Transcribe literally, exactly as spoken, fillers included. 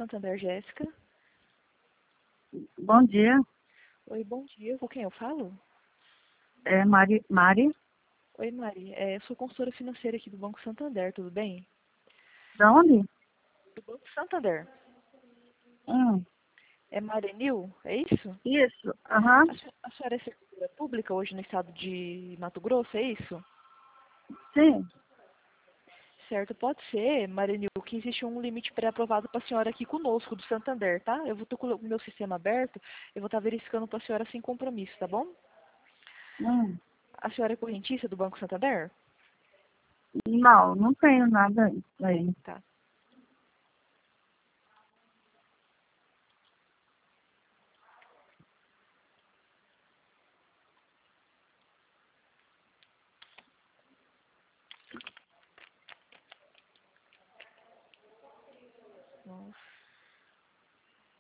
Santander, Jéssica. Bom dia, Oi, bom dia. Com quem eu falo? é Mari. Mari, Oi, Mari. É, eu sou consultora financeira aqui do Banco Santander, tudo bem? da onde? Do Banco Santander. Hum, É Marenil, é isso? isso, aham, A, senhora- a senhora é servidora pública hoje no estado de Mato Grosso, é isso? sim. Certo, pode ser, Marenil, que existe um limite pré-aprovado para a senhora aqui conosco, do Santander, tá? Eu vou estar com o meu sistema aberto, eu vou estar verificando para a senhora sem compromisso, tá bom? Hum. A senhora é correntista do Banco Santander? Não, não tenho nada isso aí. Tá. Nossa.